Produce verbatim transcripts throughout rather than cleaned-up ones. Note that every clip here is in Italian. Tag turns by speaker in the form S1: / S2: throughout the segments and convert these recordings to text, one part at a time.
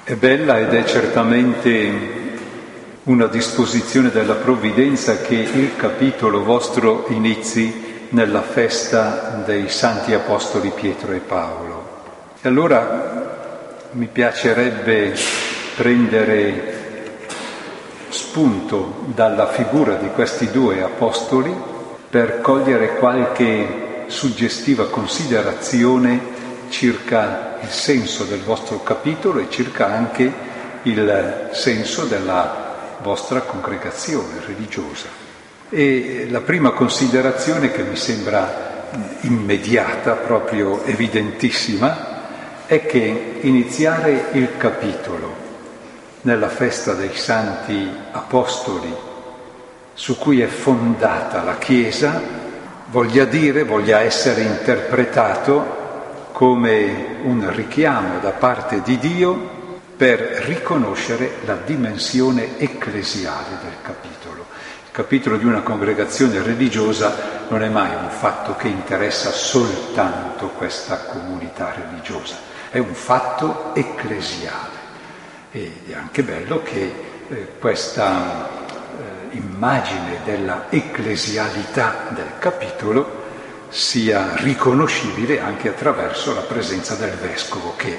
S1: È bella ed è certamente una disposizione della provvidenza che il capitolo vostro inizi nella festa dei Santi Apostoli Pietro e Paolo. E allora mi piacerebbe prendere spunto dalla figura di questi due apostoli per cogliere qualche suggestiva considerazione circa il senso del vostro capitolo e circa anche il senso della vostra congregazione religiosa. E la prima considerazione, che mi sembra immediata, proprio evidentissima, è che iniziare il capitolo nella festa dei Santi Apostoli, su cui è fondata la Chiesa, voglia dire, voglia essere interpretato come un richiamo da parte di Dio per riconoscere la dimensione ecclesiale del capitolo. Il capitolo di una congregazione religiosa non è mai un fatto che interessa soltanto questa comunità religiosa, è un fatto ecclesiale. Ed è anche bello che eh, questa eh, immagine della ecclesialità del capitolo sia riconoscibile anche attraverso la presenza del Vescovo, che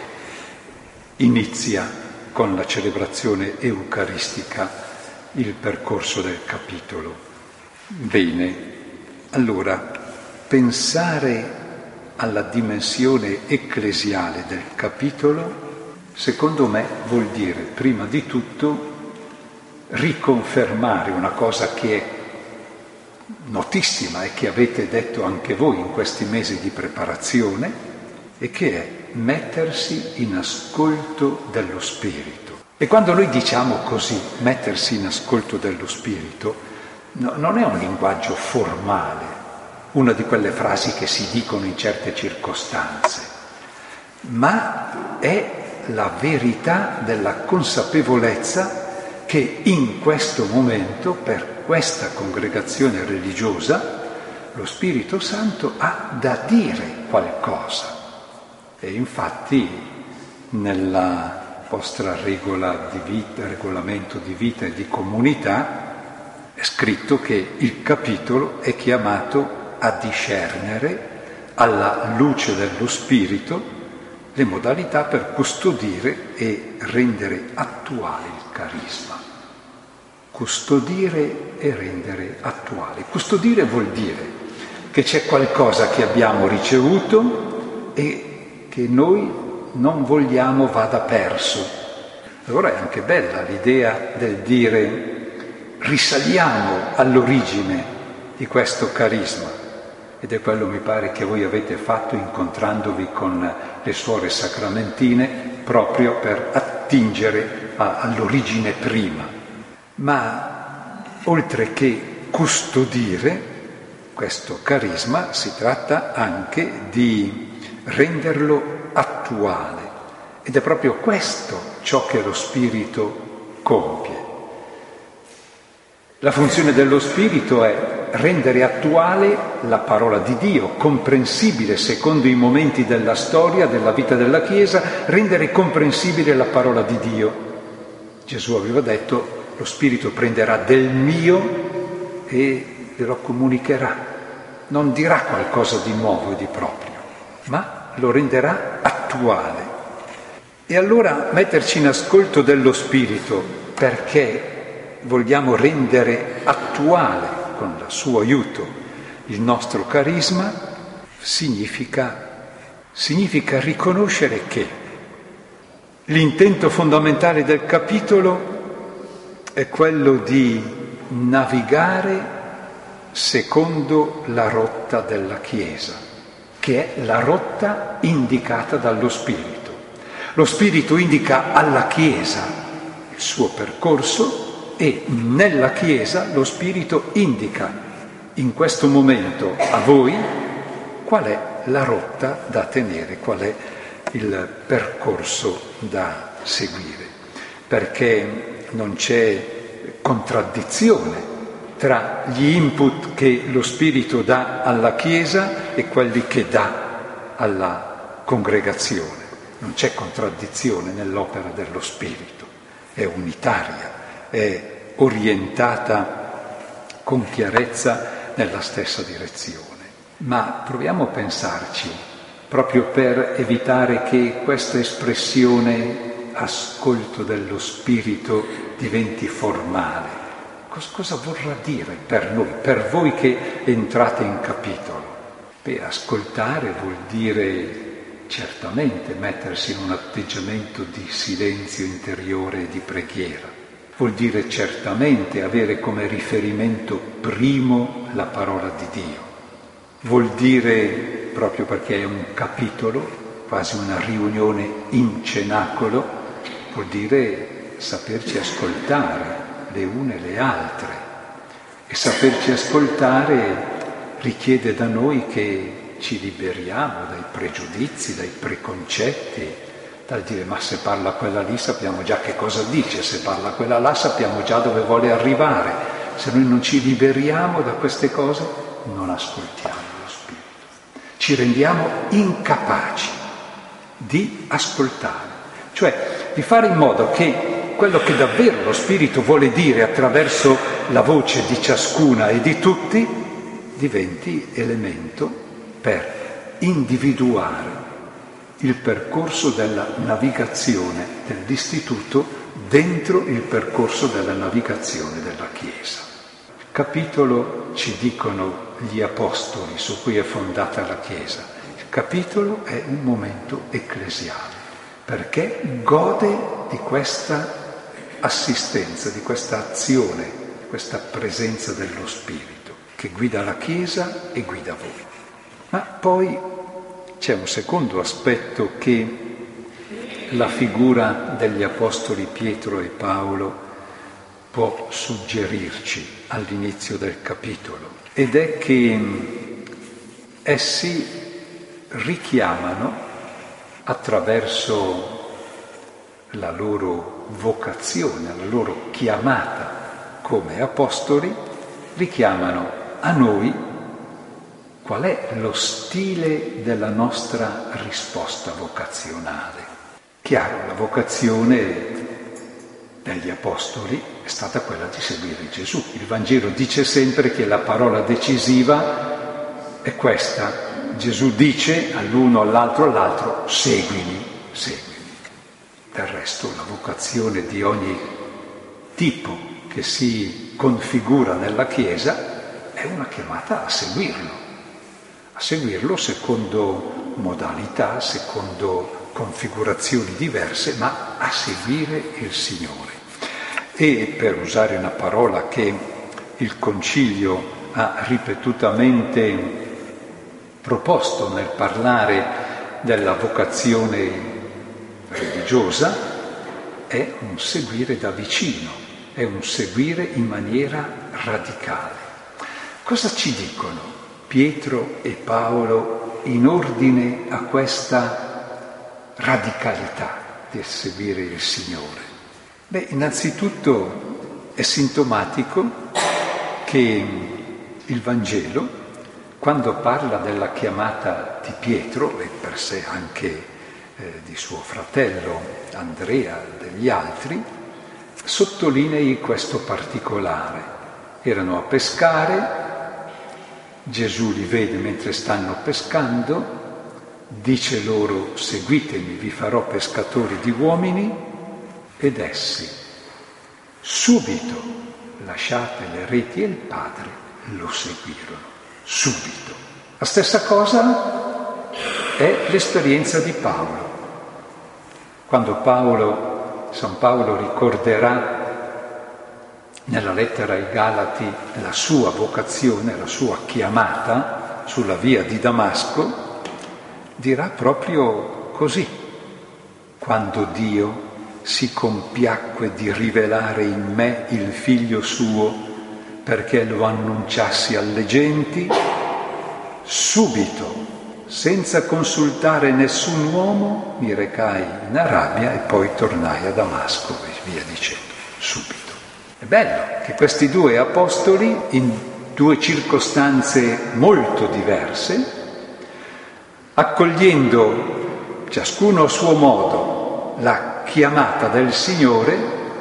S1: inizia con la celebrazione eucaristica il percorso del capitolo. Bene, allora, pensare alla dimensione ecclesiale del capitolo, secondo me, vuol dire prima di tutto riconfermare una cosa che è notissima e che avete detto anche voi in questi mesi di preparazione, e che è mettersi in ascolto dello Spirito. E quando noi diciamo così, mettersi in ascolto dello Spirito, no, non è un linguaggio formale, una di quelle frasi che si dicono in certe circostanze, ma è la verità della consapevolezza che in questo momento, per questa congregazione religiosa, lo Spirito Santo ha da dire qualcosa. E infatti nella vostra regola di vita, regolamento di vita e di comunità, è scritto che il capitolo è chiamato a discernere alla luce dello Spirito le modalità per custodire e rendere attuale il carisma. Custodire e rendere attuale. Custodire vuol dire che c'è qualcosa che abbiamo ricevuto e che noi non vogliamo vada perso. Allora è anche bella l'idea del dire risaliamo all'origine di questo carisma, ed è quello, mi pare, che voi avete fatto incontrandovi con le suore sacramentine, proprio per attingere a, all'origine prima. Ma oltre che custodire questo carisma, si tratta anche di renderlo attuale, ed è proprio questo ciò che lo Spirito compie. La funzione dello Spirito è rendere attuale la parola di Dio, comprensibile secondo i momenti della storia, della vita della Chiesa, rendere comprensibile la parola di Dio. Gesù aveva detto: lo Spirito prenderà del mio e ve lo comunicherà. Non dirà qualcosa di nuovo e di proprio, ma lo renderà attuale. E allora metterci in ascolto dello Spirito, perché vogliamo rendere attuale, con il suo aiuto, il nostro carisma, significa, significa riconoscere che l'intento fondamentale del capitolo è quello di navigare secondo la rotta della Chiesa, che è la rotta indicata dallo Spirito. Lo Spirito indica alla Chiesa il suo percorso e nella Chiesa lo Spirito indica in questo momento a voi qual è la rotta da tenere, qual è il percorso da seguire, perché non c'è contraddizione tra gli input che lo Spirito dà alla Chiesa e quelli che dà alla congregazione. non c'è contraddizione nell'opera dello Spirito, è unitaria, è orientata con chiarezza nella stessa direzione. Ma proviamo a pensarci, proprio per evitare che questa espressione ascolto dello Spirito diventi formale. Cos- cosa vorrà dire per noi, per voi che entrate in capitolo? Beh, ascoltare vuol dire certamente mettersi in un atteggiamento di silenzio interiore e di preghiera. Vuol dire certamente avere come riferimento primo la parola di Dio. Vuol dire, proprio perché è un capitolo, quasi una riunione in cenacolo, vuol dire saperci ascoltare le une e le altre. E saperci ascoltare richiede da noi che ci liberiamo dai pregiudizi, dai preconcetti, dal dire ma se parla quella lì sappiamo già che cosa dice, se parla quella là sappiamo già dove vuole arrivare. Se noi non ci liberiamo da queste cose non ascoltiamo lo Spirito, ci rendiamo incapaci di ascoltare, cioè di fare in modo che quello che davvero lo Spirito vuole dire attraverso la voce di ciascuna e di tutti diventi elemento per individuare il percorso della navigazione dell'istituto dentro il percorso della navigazione della Chiesa. Il capitolo ci dicono gli apostoli su cui è fondata la Chiesa. Il capitolo è un momento ecclesiale perché gode di questa assistenza, di questa azione, di questa presenza dello Spirito che guida la Chiesa e guida voi. Ma poi c'è un secondo aspetto che la figura degli apostoli Pietro e Paolo può suggerirci all'inizio del capitolo, ed è che essi richiamano attraverso la loro vocazione, la loro chiamata come apostoli, richiamano a noi qual è lo stile della nostra risposta vocazionale. Chiaro, la vocazione degli apostoli è stata quella di seguire Gesù. Il Vangelo dice sempre che la parola decisiva è questa. Gesù dice all'uno, all'altro, all'altro, seguimi, seguimi. Del resto la vocazione di ogni tipo che si configura nella Chiesa è una chiamata a seguirlo. a seguirlo secondo modalità, secondo configurazioni diverse, ma a seguire il Signore. E per usare una parola che il Concilio ha ripetutamente proposto nel parlare della vocazione religiosa, è un seguire da vicino, è un seguire in maniera radicale. Cosa ci dicono Pietro e Paolo in ordine a questa radicalità di seguire il Signore? Beh, innanzitutto è sintomatico che il Vangelo, quando parla della chiamata di Pietro e per sé anche eh, di suo fratello Andrea e degli altri, sottolinei questo particolare. Erano a pescare, Gesù li vede mentre stanno pescando, dice loro: seguitemi, vi farò pescatori di uomini, ed essi subito, lasciate le reti e il Padre, lo seguirono, subito. La stessa cosa è l'esperienza di Paolo. Quando Paolo, San Paolo ricorderà nella lettera ai Galati la sua vocazione, la sua chiamata sulla via di Damasco, dirà proprio così: quando Dio si compiacque di rivelare in me il Figlio suo perché lo annunciassi alle genti, subito, senza consultare nessun uomo, mi recai in Arabia e poi tornai a Damasco, e via dicendo, subito. È bello che questi due apostoli, in due circostanze molto diverse, accogliendo ciascuno a suo modo, la chiamata del Signore,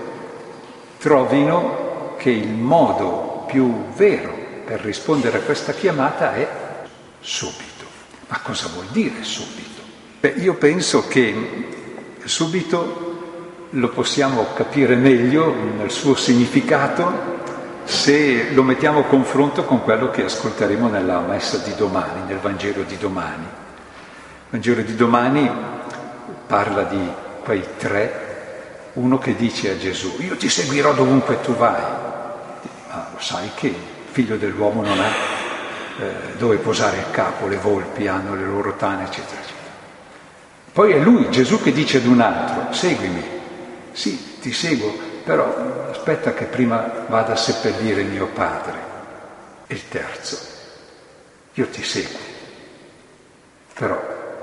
S1: trovino che il modo più vero per rispondere a questa chiamata è subito. Ma cosa vuol dire subito? Beh, io penso che subito lo possiamo capire meglio nel suo significato se lo mettiamo a confronto con quello che ascolteremo nella messa di domani, nel Vangelo di domani. Il Vangelo di domani parla di quei tre, uno che dice a Gesù: io ti seguirò dovunque tu vai. Ma lo sai che il figlio dell'uomo non ha eh, dove posare il capo, le volpi hanno le loro tane, eccetera, eccetera. Poi è lui, Gesù, che dice ad un altro: seguimi. Sì, ti seguo, però aspetta che prima vada a seppellire mio padre. E il terzo: io ti seguo, però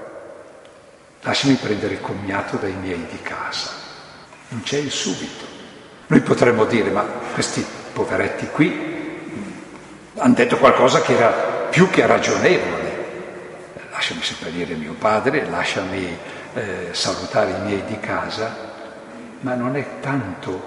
S1: lasciami prendere il commiato dai miei di casa. Non c'è il subito. Noi potremmo dire: ma questi poveretti qui hanno detto qualcosa che era più che ragionevole. Lasciami seppellire mio padre, lasciami eh, salutare i miei di casa. Ma non è tanto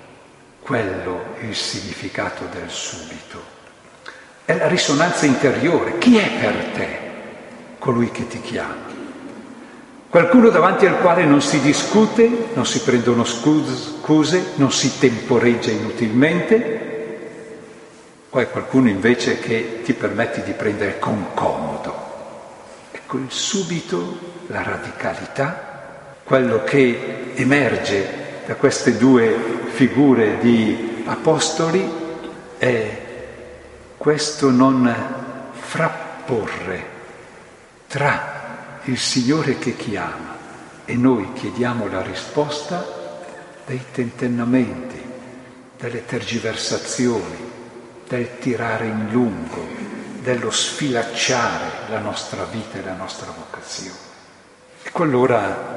S1: quello il significato del subito. È la risonanza interiore. Chi è per te colui che ti chiama? Qualcuno davanti al quale non si discute, non si prendono scuse, non si temporeggia inutilmente? O è qualcuno invece che ti permette di prendere con comodo? Ecco, il subito, la radicalità, quello che emerge da queste due figure di apostoli è questo non frapporre tra il Signore che chiama e noi chiediamo la risposta dei tentennamenti, delle tergiversazioni, del tirare in lungo, dello sfilacciare la nostra vita e la nostra vocazione. Ecco allora,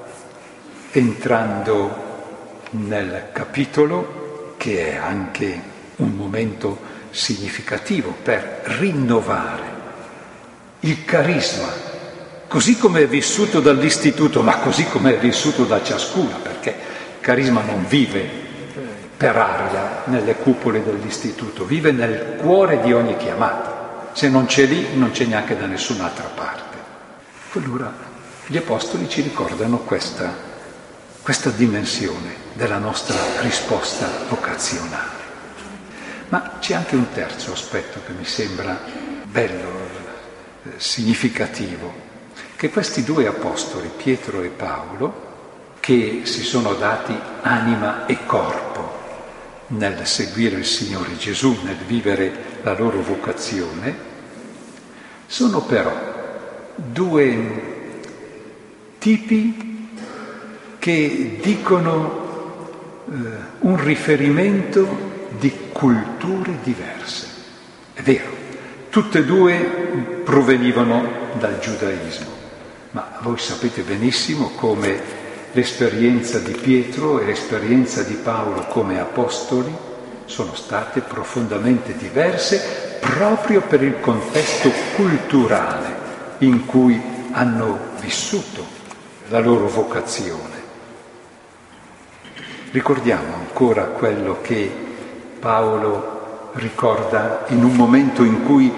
S1: entrando nel capitolo, che è anche un momento significativo per rinnovare il carisma, così come è vissuto dall'istituto, ma così come è vissuto da ciascuna, perché il carisma non vive eh, per aria nelle cupole dell'istituto, vive nel cuore di ogni chiamata. Se non c'è lì, non c'è neanche da nessun'altra parte. Allora gli apostoli ci ricordano questa, questa dimensione della nostra risposta vocazionale. Ma c'è anche un terzo aspetto che mi sembra bello, eh, significativo, che questi due apostoli, Pietro e Paolo, che si sono dati anima e corpo nel seguire il Signore Gesù, nel vivere la loro vocazione, sono però due tipi che dicono eh, un riferimento di culture diverse. È vero, tutte e due provenivano dal giudaismo, ma voi sapete benissimo come l'esperienza di Pietro e l'esperienza di Paolo come apostoli sono state profondamente diverse proprio per il contesto culturale in cui hanno vissuto la loro vocazione. Ricordiamo ancora quello che Paolo ricorda in un momento in cui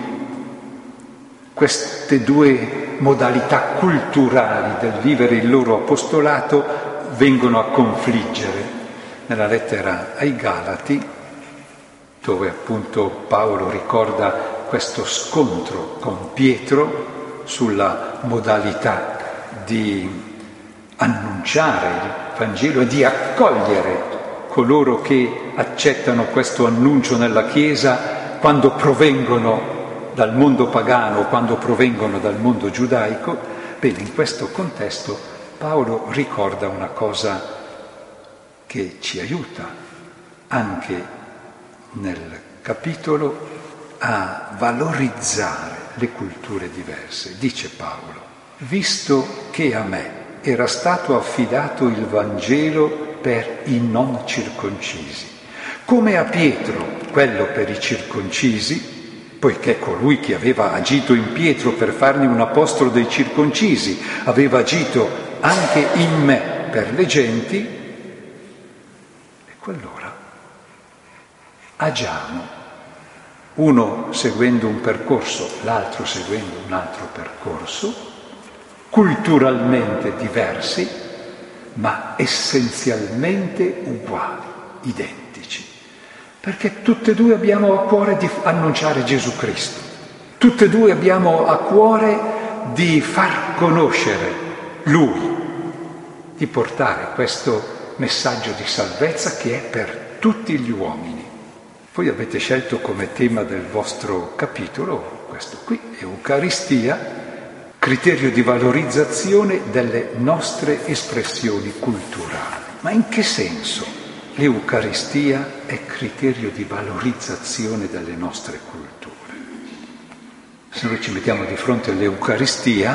S1: queste due modalità culturali del vivere il loro apostolato vengono a confliggere. Nella lettera ai Galati, dove appunto Paolo ricorda questo scontro con Pietro sulla modalità di annunciare il Vangelo e di accogliere coloro che accettano questo annuncio nella Chiesa quando provengono dal mondo pagano o quando provengono dal mondo giudaico. Bene, in questo contesto Paolo ricorda una cosa che ci aiuta anche nel capitolo a valorizzare le culture diverse. Dice Paolo: visto che a me era stato affidato il Vangelo per i non circoncisi, come a Pietro quello per i circoncisi, poiché colui che aveva agito in Pietro per farne un apostolo dei circoncisi aveva agito anche in me per le genti, ecco allora agiamo, uno seguendo un percorso, l'altro seguendo un altro percorso, culturalmente diversi, ma essenzialmente uguali, identici. Perché tutte e due abbiamo a cuore di annunciare Gesù Cristo, tutte e due abbiamo a cuore di far conoscere Lui, di portare questo messaggio di salvezza che è per tutti gli uomini. Voi avete scelto come tema del vostro capitolo questo qui, Eucaristia, criterio di valorizzazione delle nostre espressioni culturali. Ma in che senso l'Eucaristia è criterio di valorizzazione delle nostre culture? Se noi ci mettiamo di fronte all'Eucaristia,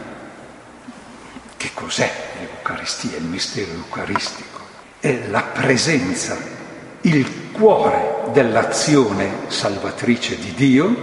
S1: che cos'è l'Eucaristia, il mistero eucaristico? È la presenza, il cuore dell'azione salvatrice di Dio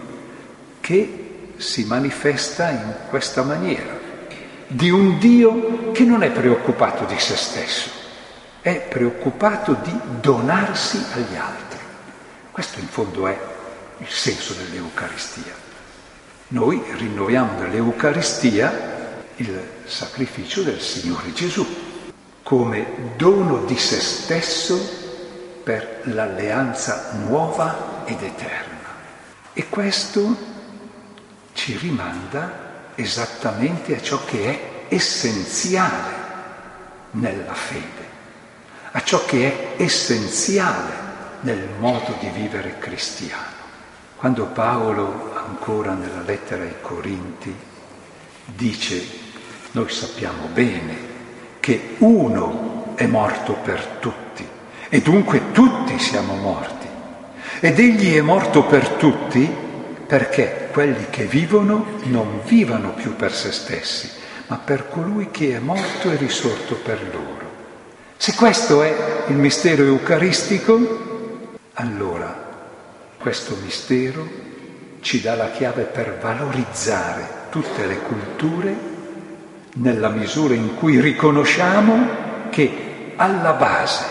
S1: che si manifesta in questa maniera, di un Dio che non è preoccupato di se stesso, è preoccupato di donarsi agli altri. Questo in fondo è il senso dell'Eucaristia. Noi rinnoviamo nell'Eucaristia il sacrificio del Signore Gesù come dono di se stesso per l'alleanza nuova ed eterna. E questo ci rimanda esattamente a ciò che è essenziale nella fede, a ciò che è essenziale nel modo di vivere cristiano. Quando Paolo, ancora nella lettera ai Corinti, dice: noi sappiamo bene che uno è morto per tutti e dunque tutti siamo morti, ed egli è morto per tutti perché quelli che vivono non vivano più per se stessi, ma per colui che è morto e risorto per loro. Se questo è il mistero eucaristico, allora questo mistero ci dà la chiave per valorizzare tutte le culture nella misura in cui riconosciamo che alla base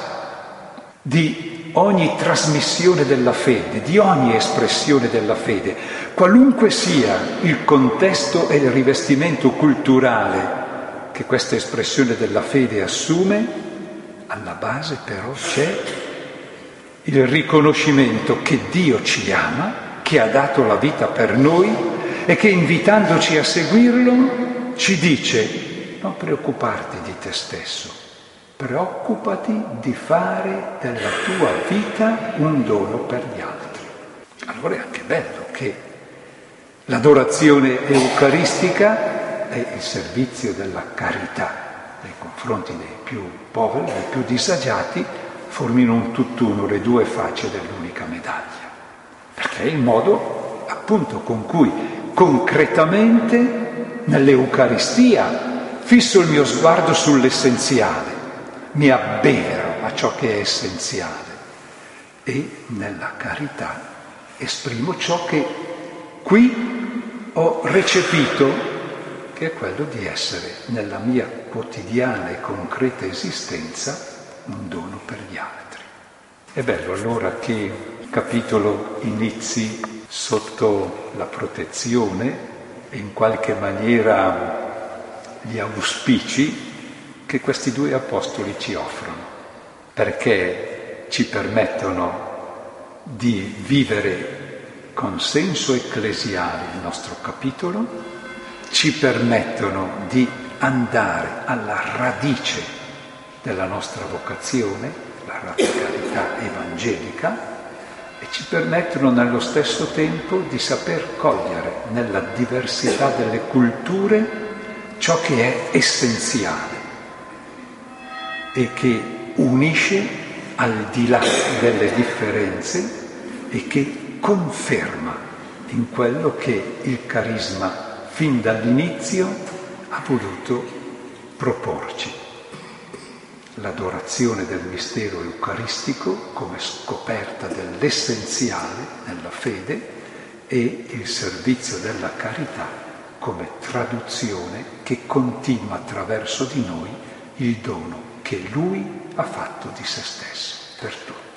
S1: di ogni trasmissione della fede, di ogni espressione della fede, qualunque sia il contesto e il rivestimento culturale che questa espressione della fede assume, alla base però c'è il riconoscimento che Dio ci ama, che ha dato la vita per noi e che invitandoci a seguirlo ci dice: non preoccuparti di te stesso, preoccupati di fare della tua vita un dono per gli altri. Allora è anche bello che l'adorazione eucaristica e il servizio della carità nei confronti dei più poveri, dei più disagiati, formino un tutt'uno, le due facce dell'unica medaglia. Perché è il modo, appunto, con cui concretamente nell'Eucaristia fisso il mio sguardo sull'essenziale, mi abbevero a ciò che è essenziale e nella carità esprimo ciò che qui ho recepito, che è quello di essere nella mia quotidiana e concreta esistenza un dono per gli altri. È bello allora che il capitolo inizi sotto la protezione e in qualche maniera gli auspici che questi due apostoli ci offrono, perché ci permettono di vivere con senso ecclesiale il nostro capitolo, ci permettono di andare alla radice della nostra vocazione, la radicalità evangelica, e ci permettono nello stesso tempo di saper cogliere nella diversità delle culture ciò che è essenziale e che unisce al di là delle differenze e che conferma in quello che il carisma fin dall'inizio ha voluto proporci. L'adorazione del mistero eucaristico come scoperta dell'essenziale nella fede e il servizio della carità come traduzione che continua attraverso di noi il dono che Lui ha fatto di se stesso per tutti.